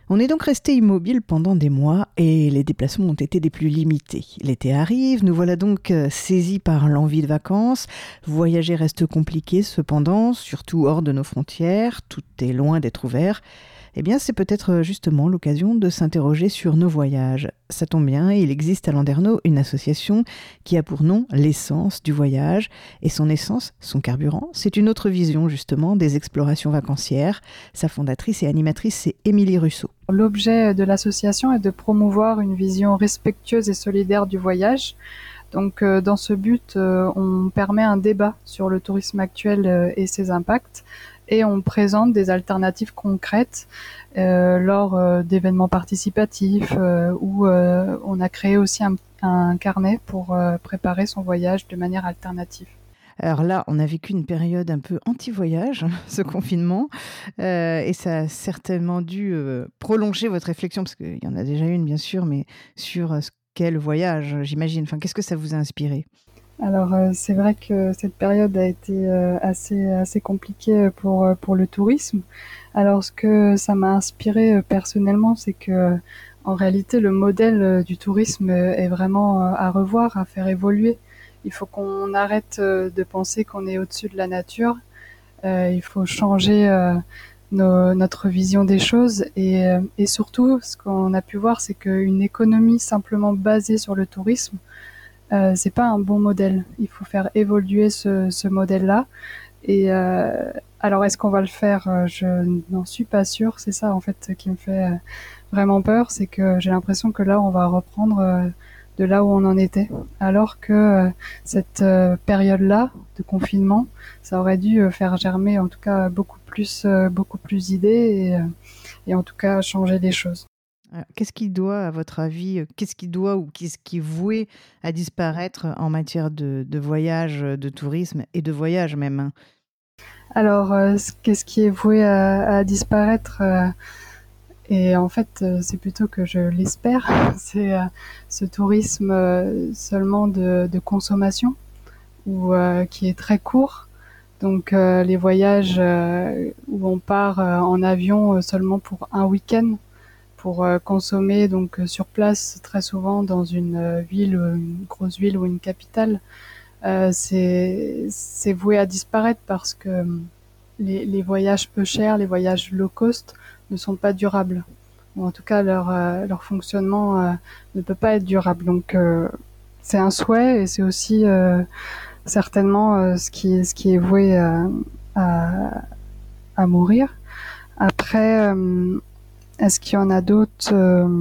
On est donc resté immobile pendant des mois et les déplacements ont été des plus limités. L'été arrive, nous voilà donc saisis par l'envie de vacances. Voyager reste compliqué cependant, surtout hors de nos frontières, tout est loin d'être ouvert. Eh bien, c'est peut-être justement l'occasion de s'interroger sur nos voyages. Ça tombe bien, il existe à Landerneau une association qui a pour nom l'essence du voyage. Et son essence, son carburant, c'est une autre vision justement des explorations vacancières. Sa fondatrice et animatrice, c'est Émilie Russo. L'objet de l'association est de promouvoir une vision respectueuse et solidaire du voyage. Donc, dans ce but, on permet un débat sur le tourisme actuel et ses impacts, et on présente des alternatives concrètes lors d'événements participatifs où on a créé aussi un carnet pour préparer son voyage de manière alternative. Alors là, on a vécu une période un peu anti-voyage, ce confinement, et ça a certainement dû prolonger votre réflexion, parce qu'il y en a déjà une bien sûr, mais sur ce qu'est le voyage, j'imagine. Enfin, qu'est-ce que ça vous a inspiré ? Alors c'est vrai que cette période a été assez compliquée pour le tourisme. Alors ce que ça m'a inspiré personnellement, c'est que en réalité le modèle du tourisme est vraiment à revoir, à faire évoluer. Il faut qu'on arrête de penser qu'on est au-dessus de la nature. Il faut changer notre vision des choses et surtout ce qu'on a pu voir, c'est qu'une économie simplement basée sur le tourisme, c'est pas un bon modèle. Il faut faire évoluer ce modèle-là. Et alors, est-ce qu'on va le faire? Je n'en suis pas sûre. C'est ça, en fait, qui me fait vraiment peur. C'est que j'ai l'impression que là, on va reprendre de là où on en était. Alors que cette période-là de confinement, ça aurait dû faire germer, en tout cas, beaucoup plus d'idées et en tout cas, changer les choses. Qu'est-ce qui doit, à votre avis, qu'est-ce qui doit ou qu'est-ce qui est voué à disparaître en matière de voyage, de tourisme et de voyage même, hein ? Alors, qu'est-ce qui est voué à disparaître et en fait, c'est plutôt que je l'espère, c'est ce tourisme seulement de consommation ou qui est très court. Donc, les voyages où on part en avion seulement pour un week-end pour consommer donc sur place très souvent dans une ville, une grosse ville ou une capitale, c'est voué à disparaître parce que les voyages peu chers, les voyages low cost ne sont pas durables. Ou en tout cas, leur fonctionnement ne peut pas être durable. Donc, c'est un souhait et c'est aussi certainement ce qui est voué à, à mourir. Après, est-ce qu'il y en a d'autres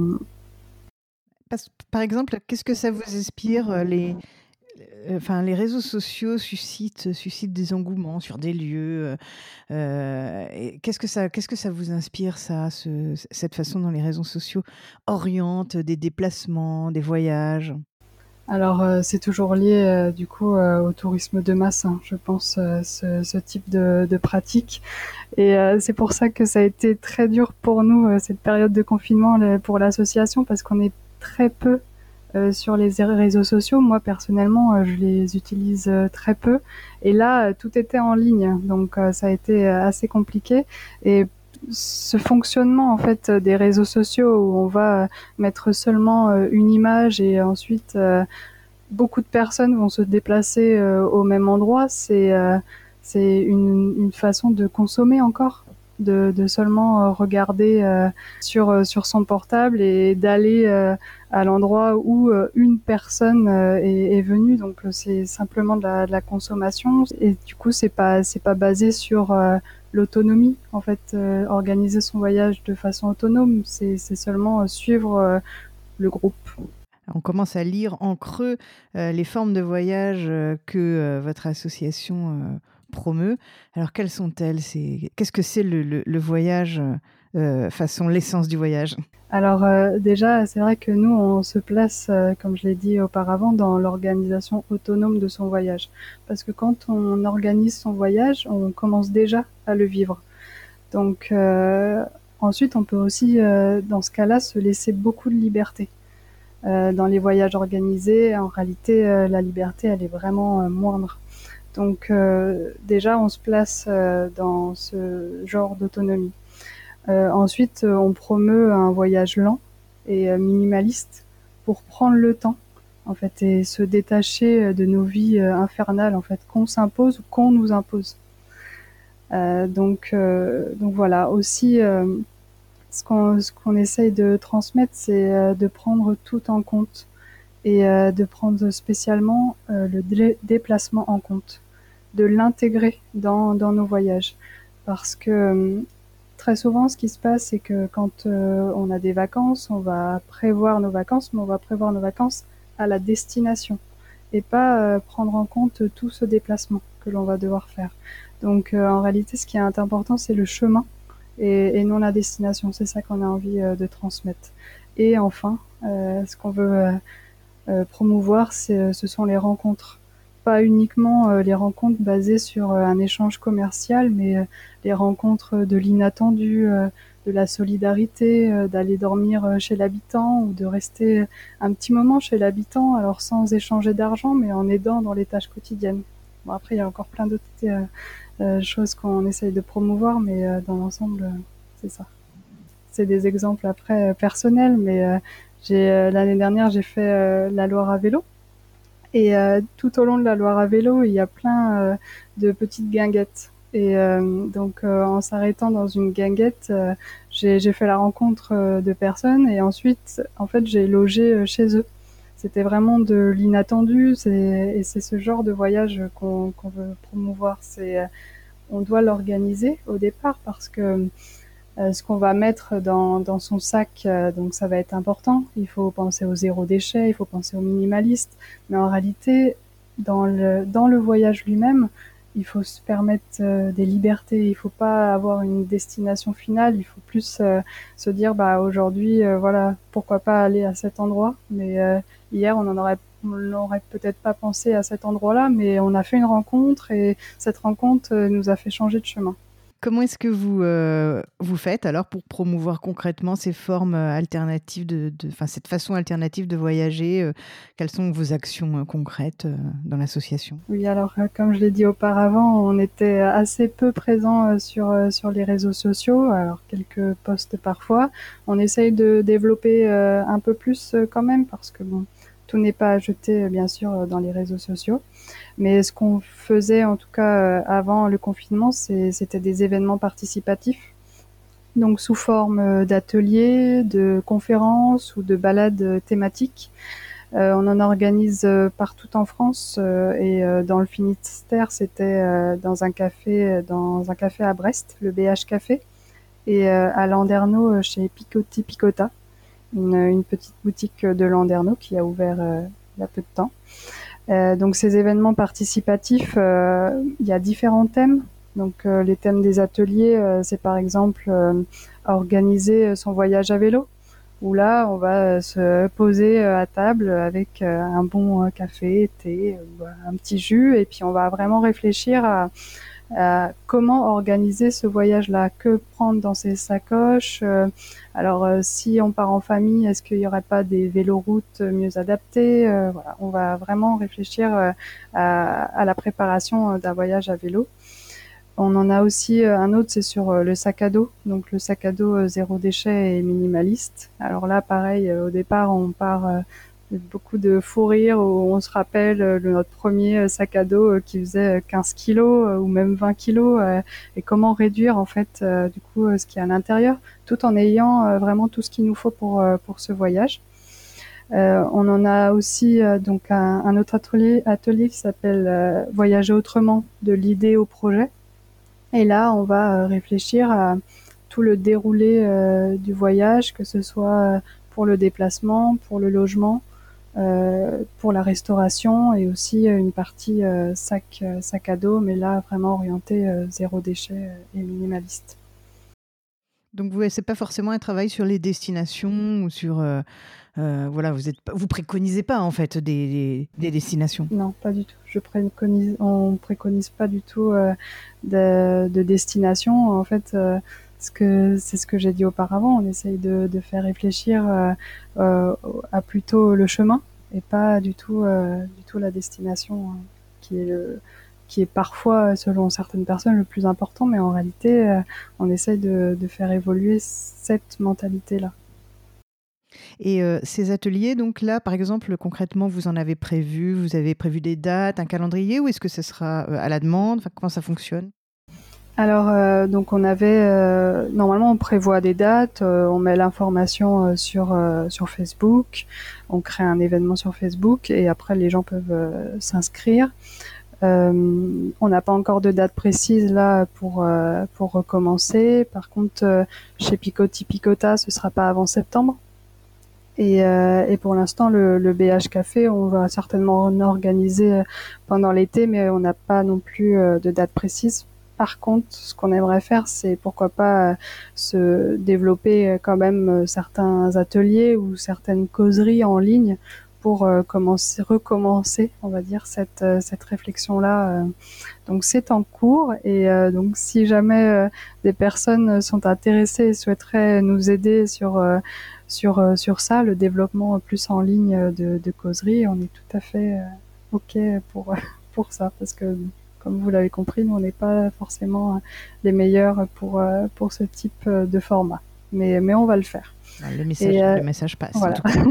Par exemple, qu'est-ce que ça vous inspire enfin, les réseaux sociaux suscitent des engouements sur des lieux. Et qu'est-ce que ça vous inspire, ça, cette façon dont les réseaux sociaux orientent des déplacements, des voyages ? Alors, c'est toujours lié du coup au tourisme de masse, hein, je pense, ce type de pratique. Et c'est pour ça que ça a été très dur pour nous cette période de confinement pour l'association parce qu'on est très peu sur les réseaux sociaux. Moi personnellement, je les utilise très peu. Et là, tout était en ligne, donc ça a été assez compliqué. Et ce fonctionnement en fait des réseaux sociaux où on va mettre seulement une image et ensuite beaucoup de personnes vont se déplacer au même endroit, c'est une façon de consommer encore, de seulement regarder sur son portable et d'aller à l'endroit où une personne est venue. Donc c'est simplement de la consommation et du coup c'est pas basé sur l'autonomie. En fait, organiser son voyage de façon autonome, c'est seulement suivre le groupe. On commence à lire en creux les formes de voyage que votre association promeut. Alors, quelles sont-elles ? Qu'est-ce que c'est le voyage façon l'essence du voyage ? Alors déjà, c'est vrai que nous, on se place, comme je l'ai dit auparavant, dans l'organisation autonome de son voyage. Parce que quand on organise son voyage, on commence déjà à le vivre. Donc ensuite, on peut aussi, dans ce cas-là, se laisser beaucoup de liberté. Dans les voyages organisés, en réalité, la liberté, elle est vraiment moindre. Donc déjà, on se place dans ce genre d'autonomie. Ensuite, on promeut un voyage lent et minimaliste pour prendre le temps, en fait, et se détacher de nos vies infernales, en fait, qu'on s'impose ou qu'on nous impose. Donc voilà. Aussi, ce qu'on essaye de transmettre, c'est de prendre tout en compte et de prendre spécialement le déplacement en compte, de l'intégrer dans nos voyages. Parce que très souvent, ce qui se passe, c'est que quand on a des vacances, on va prévoir nos vacances, mais on va prévoir nos vacances à la destination et pas prendre en compte tout ce déplacement que l'on va devoir faire. Donc en réalité, ce qui est important, c'est le chemin et non la destination. C'est ça qu'on a envie de transmettre. Et enfin, ce qu'on veut promouvoir, ce sont les rencontres. Pas uniquement les rencontres basées sur un échange commercial, mais les rencontres de l'inattendu, de la solidarité, d'aller dormir chez l'habitant ou de rester un petit moment chez l'habitant, alors sans échanger d'argent, mais en aidant dans les tâches quotidiennes. Bon, après, il y a encore plein d'autres choses qu'on essaye de promouvoir, mais dans l'ensemble, c'est ça. C'est des exemples après personnels, mais l'année dernière, j'ai fait la Loire à vélo. Et tout au long de la Loire à vélo, il y a plein de petites guinguettes. Et donc, en s'arrêtant dans une guinguette, j'ai fait la rencontre de personnes et ensuite, en fait, j'ai logé chez eux. C'était vraiment de l'inattendu et c'est ce genre de voyage qu'on veut promouvoir. On doit l'organiser au départ parce que ce qu'on va mettre dans son sac, donc ça va être important. Il faut penser au zéro déchet, il faut penser au minimaliste. Mais en réalité, dans le voyage lui-même, il faut se permettre des libertés. Il ne faut pas avoir une destination finale. Il faut plus se dire, bah aujourd'hui, voilà, pourquoi pas aller à cet endroit. Mais hier, on n'aurait peut-être pas pensé à cet endroit-là, mais on a fait une rencontre et cette rencontre nous a fait changer de chemin. Comment est-ce que vous faites alors pour promouvoir concrètement ces formes alternatives enfin, cette façon alternative de voyager? Quelles sont vos actions concrètes dans l'association? Oui, alors comme je l'ai dit auparavant, on était assez peu présent sur les réseaux sociaux, alors quelques posts parfois. On essaye de développer un peu plus quand même parce que bon, tout n'est pas à jeter bien sûr dans les réseaux sociaux. Mais ce qu'on faisait en tout cas avant le confinement, c'était des événements participatifs, donc sous forme d'ateliers, de conférences ou de balades thématiques. On en organise partout en France et dans le Finistère, c'était dans un café à Brest, le BH Café, et à Landerneau chez Picotti Picota, une petite boutique de Landerneau qui a ouvert il y a peu de temps. Donc ces événements participatifs, il y a différents thèmes. Donc les thèmes des ateliers, c'est par exemple organiser son voyage à vélo, où là on va se poser à table avec un bon café, thé, un petit jus, et puis on va vraiment réfléchir à comment organiser ce voyage-là, que prendre dans ses sacoches. Alors, si on part en famille, est-ce qu'il n'y aurait pas des véloroutes mieux adaptées? Voilà, on va vraiment réfléchir à la préparation d'un voyage à vélo. On en a aussi un autre, c'est sur le sac à dos. Donc le sac à dos zéro déchet et minimaliste. Alors là, pareil, au départ, on part beaucoup de fou rire où on se rappelle notre premier sac à dos qui faisait 15 kilos ou même 20 kilos et comment réduire en fait du coup ce qu'il y a à l'intérieur tout en ayant vraiment tout ce qu'il nous faut pour ce voyage. On en a aussi donc un autre atelier qui s'appelle Voyager autrement, de l'idée au projet. Et là, on va réfléchir à tout le déroulé du voyage, que ce soit pour le déplacement, pour le logement, pour la restauration et aussi une partie sac à dos, mais là vraiment orienté zéro déchet et minimaliste. Donc c'est pas forcément un travail sur les destinations ou sur voilà, vous préconisez pas en fait des destinations. Non, pas du tout. On préconise pas du tout de destination. En fait, c'est ce que j'ai dit auparavant. On essaye de faire réfléchir à plutôt le chemin et pas du tout la destination qui est qui est parfois, selon certaines personnes, le plus important, mais en réalité, on essaye de faire évoluer cette mentalité-là. Et ces ateliers, donc là, par exemple, concrètement, vous avez prévu des dates, un calendrier, ou est-ce que ce sera à la demande? Enfin, comment ça fonctionne? Alors, donc normalement on prévoit des dates, on met l'information sur Facebook, on crée un événement sur Facebook et après les gens peuvent s'inscrire. On n'a pas encore de date précise là pour recommencer. Par contre, chez Picotti Picota, ce sera pas avant septembre. Et pour l'instant, le BH Café, on va certainement en organiser pendant l'été, mais on n'a pas non plus de date précise. Par contre, ce qu'on aimerait faire, c'est pourquoi pas se développer quand même certains ateliers ou certaines causeries en ligne pour recommencer, on va dire, cette réflexion-là. Donc c'est en cours et donc si jamais des personnes sont intéressées et souhaiteraient nous aider sur ça, le développement plus en ligne de causerie, on est tout à fait OK pour ça parce que comme vous l'avez compris, nous on n'est pas forcément les meilleurs pour ce type de format. Mais on va le faire. Le message passe. Voilà. En tout cas.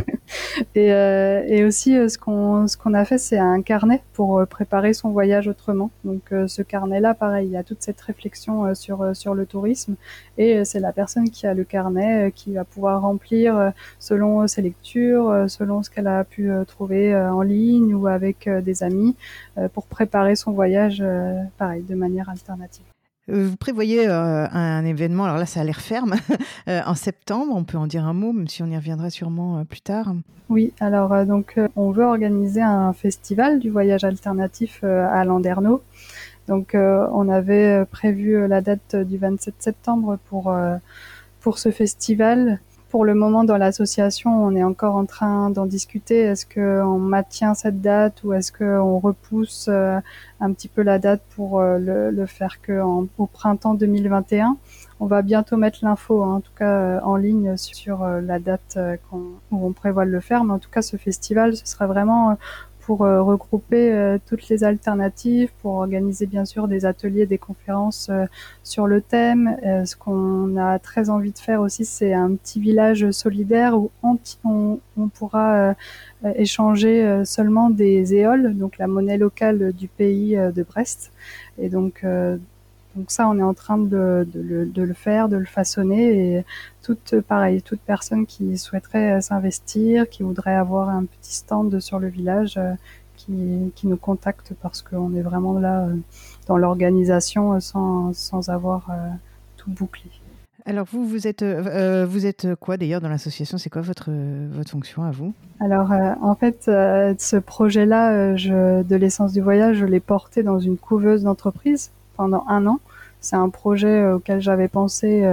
Et aussi, ce qu'on a fait, c'est un carnet pour préparer son voyage autrement. Donc, ce carnet-là, pareil, il y a toute cette réflexion sur le tourisme. Et c'est la personne qui a le carnet qui va pouvoir remplir selon ses lectures, selon ce qu'elle a pu trouver en ligne ou avec des amis pour préparer son voyage, pareil, de manière alternative. Vous prévoyez un événement, alors là ça a l'air ferme, en septembre, on peut en dire un mot, même si on y reviendra sûrement plus tard. Oui, alors on veut organiser un festival du voyage alternatif à Landerneau. Donc on avait prévu la date du 27 septembre pour ce festival. Pour le moment, dans l'association, on est encore en train d'en discuter. Est-ce qu'on maintient cette date ou est-ce qu'on repousse un petit peu la date pour le faire au printemps 2021? On va bientôt mettre l'info, hein, en tout cas en ligne sur la date où on prévoit de le faire. Mais en tout cas, ce festival, ce sera vraiment pour regrouper toutes les alternatives, pour organiser bien sûr des ateliers, des conférences sur le thème. Ce qu'on a très envie de faire aussi, c'est un petit village solidaire où on pourra échanger seulement des éoles, donc la monnaie locale du pays de Brest. Et donc ça, on est en train de le faire, de le façonner. Et toute personne qui souhaiterait s'investir, qui voudrait avoir un petit stand sur le village, qui nous contacte parce qu'on est vraiment là dans l'organisation sans avoir tout bouclé. Alors vous êtes quoi d'ailleurs dans l'association? C'est quoi votre fonction à vous? Alors en fait, ce projet-là de l'essence du voyage, je l'ai porté dans une couveuse d'entreprise pendant 1 an. C'est un projet auquel j'avais pensé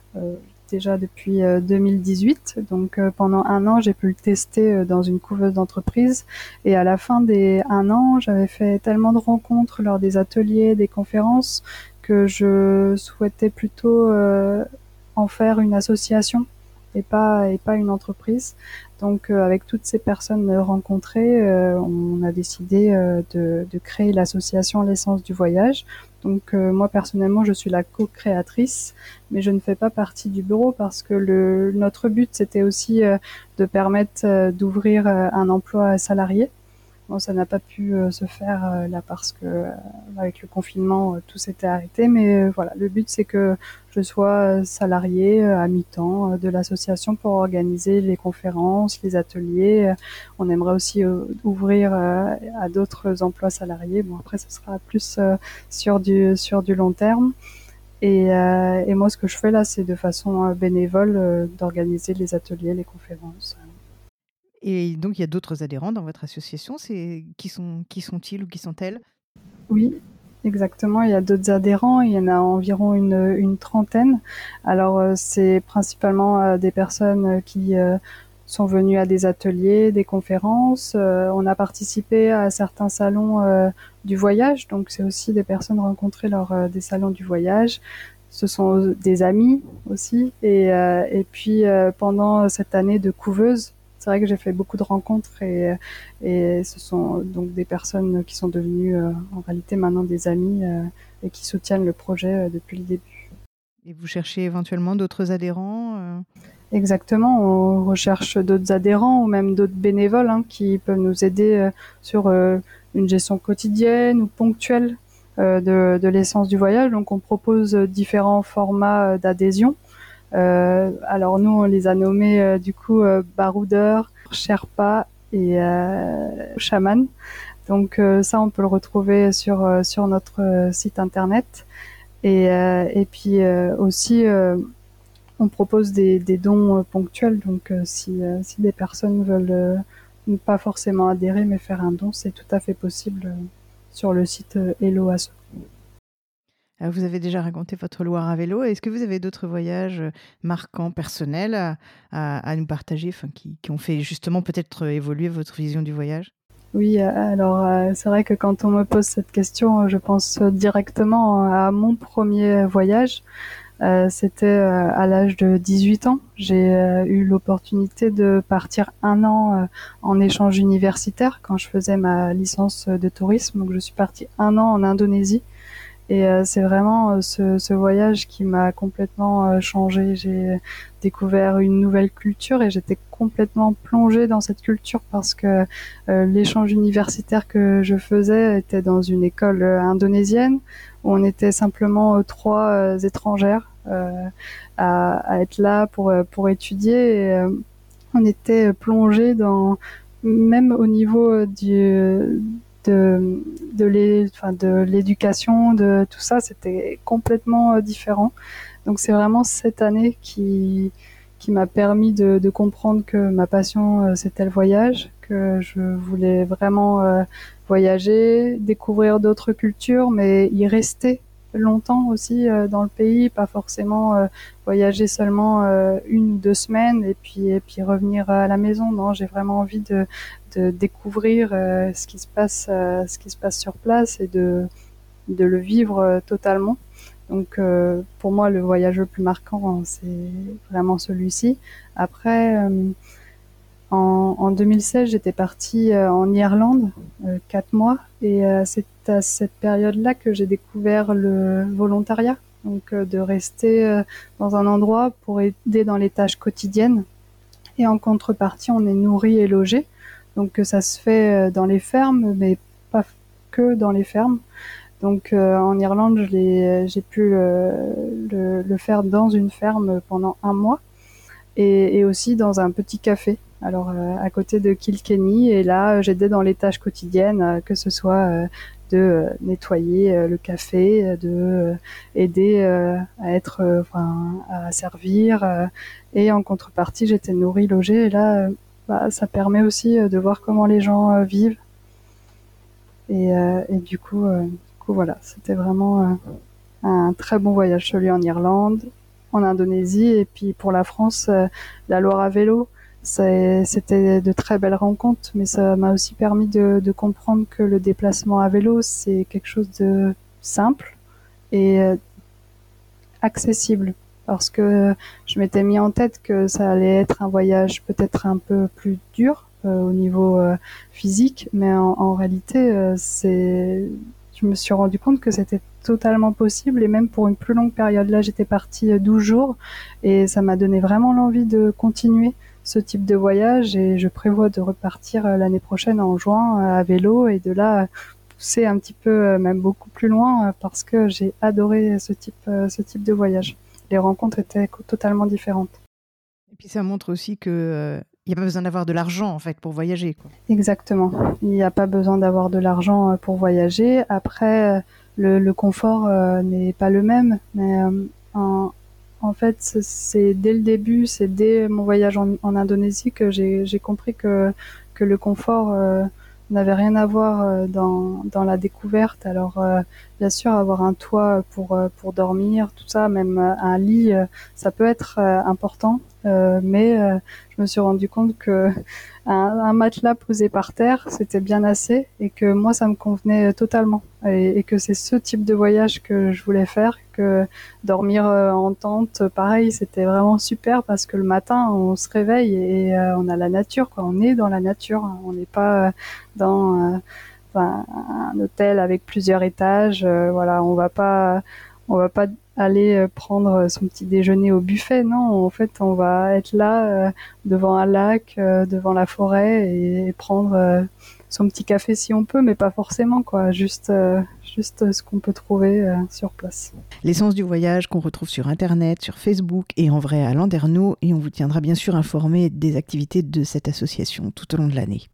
déjà depuis 2018. Donc pendant 1 an, j'ai pu le tester dans une couveuse d'entreprise. Et à la fin des 1 an, j'avais fait tellement de rencontres lors des ateliers, des conférences, que je souhaitais plutôt en faire une association et pas une entreprise. Donc avec toutes ces personnes rencontrées, on a décidé de créer l'association L'Essence du Voyage. Donc moi personnellement, je suis la co-créatrice, mais je ne fais pas partie du bureau parce que notre but c'était aussi de permettre d'ouvrir un emploi salarié. Bon, ça n'a pas pu se faire là parce que avec le confinement tout s'était arrêté, mais voilà, le but c'est que je sois salariée à mi-temps de l'association pour organiser les conférences, les ateliers. On aimerait aussi ouvrir à d'autres emplois salariés. Bon, après ce sera plus sur du long terme. Et moi, ce que je fais là, c'est de façon bénévole d'organiser les ateliers, les conférences. Et donc il y a d'autres adhérents dans votre association, qui sont-ils ou qui sont-elles? Oui, exactement, il y a d'autres adhérents, il y en a environ une trentaine. Alors c'est principalement des personnes qui sont venues à des ateliers, des conférences. On a participé à certains salons du voyage, donc c'est aussi des personnes rencontrées lors des salons du voyage. Ce sont des amis aussi. Et puis pendant cette année de couveuse, c'est vrai que j'ai fait beaucoup de rencontres et ce sont donc des personnes qui sont devenues en réalité maintenant des amis et qui soutiennent le projet depuis le début. Et vous cherchez éventuellement d'autres adhérents? Exactement, on recherche d'autres adhérents ou même d'autres bénévoles qui peuvent nous aider sur une gestion quotidienne ou ponctuelle de l'essence du voyage. Donc on propose différents formats d'adhésion. Alors nous on les a nommés du coup baroudeur, sherpa et chaman. Donc ça on peut le retrouver sur notre site internet et puis aussi on propose des dons ponctuels. Donc si des personnes veulent ne pas forcément adhérer mais faire un don, c'est tout à fait possible sur le site Hello Asso. Vous avez déjà raconté votre Loire à vélo. Est-ce que vous avez d'autres voyages marquants, personnels à nous partager, qui ont fait justement peut-être évoluer votre vision du voyage? Oui, alors c'est vrai que quand on me pose cette question, je pense directement à mon premier voyage. C'était à l'âge de 18 ans. J'ai eu l'opportunité de partir un an en échange universitaire quand je faisais ma licence de tourisme. Donc je suis partie un an en Indonésie. Et c'est vraiment ce voyage qui m'a complètement changée. J'ai découvert une nouvelle culture et j'étais complètement plongée dans cette culture parce que l'échange universitaire que je faisais était dans une école indonésienne où on était simplement trois étrangères à être là pour étudier. Et, on était plongé dans, même au niveau de l'éducation, de tout ça, c'était complètement différent. Donc c'est vraiment cette année qui m'a permis de comprendre que ma passion c'était le voyage, que je voulais vraiment voyager, découvrir d'autres cultures, mais y rester longtemps aussi dans le pays, pas forcément voyager seulement 1 ou 2 semaines et puis revenir à la maison. Non, j'ai vraiment envie de découvrir ce qui se passe sur place et de le vivre totalement. Donc pour moi le voyage le plus marquant c'est vraiment celui-ci. Après en 2016 j'étais partie en Irlande 4 mois et c'est à cette période-là que j'ai découvert le volontariat. Donc de rester dans un endroit pour aider dans les tâches quotidiennes et en contrepartie on est nourri et logé. Donc ça se fait dans les fermes mais pas que dans les fermes. Donc en Irlande, j'ai pu le faire dans une ferme pendant un mois et aussi dans un petit café. Alors à côté de Kilkenny et là j'aidais dans les tâches quotidiennes, que ce soit de nettoyer le café, de aider à être, à servir et en contrepartie j'étais nourrie, logée et là ça permet aussi de voir comment les gens vivent et du coup voilà, c'était vraiment un très bon voyage, celui en Irlande, en Indonésie et puis pour la France, la Loire à vélo. C'était de très belles rencontres, mais ça m'a aussi permis de comprendre que le déplacement à vélo, c'est quelque chose de simple et accessible. Parce que je m'étais mis en tête que ça allait être un voyage peut-être un peu plus dur au niveau physique, mais en réalité, je me suis rendu compte que c'était totalement possible et même pour une plus longue période. Là, j'étais partie 12 jours et ça m'a donné vraiment l'envie de continuer ce type de voyage et je prévois de repartir l'année prochaine en juin à vélo et de là pousser un petit peu, même beaucoup plus loin parce que j'ai adoré ce type de voyage. Les rencontres étaient totalement différentes. Et puis ça montre aussi que il n'y a pas besoin d'avoir de l'argent en fait pour voyager, quoi. Exactement. Il n'y a pas besoin d'avoir de l'argent pour voyager. Après, le confort n'est pas le même, mais en fait, c'est dès le début, c'est dès mon voyage en Indonésie que j'ai compris que le confort n'avait rien à voir dans la découverte. Alors, bien sûr, avoir un toit pour dormir, tout ça, même un lit, ça peut être important. Mais je me suis rendu compte que un matelas posé par terre, c'était bien assez et que moi, ça me convenait totalement. et que c'est ce type de voyage que je voulais faire, que dormir en tente, pareil, c'était vraiment super parce que le matin, on se réveille et on a la nature, quoi. On est dans la nature, hein. On n'est pas dans un hôtel avec plusieurs étages. Voilà, on va pas aller prendre son petit déjeuner au buffet. Non, en fait, on va être là devant un lac, devant la forêt et prendre son petit café si on peut, mais pas forcément, quoi. Juste ce qu'on peut trouver sur place. L'essence du voyage qu'on retrouve sur Internet, sur Facebook et en vrai à Landerneau, et on vous tiendra bien sûr informé des activités de cette association tout au long de l'année.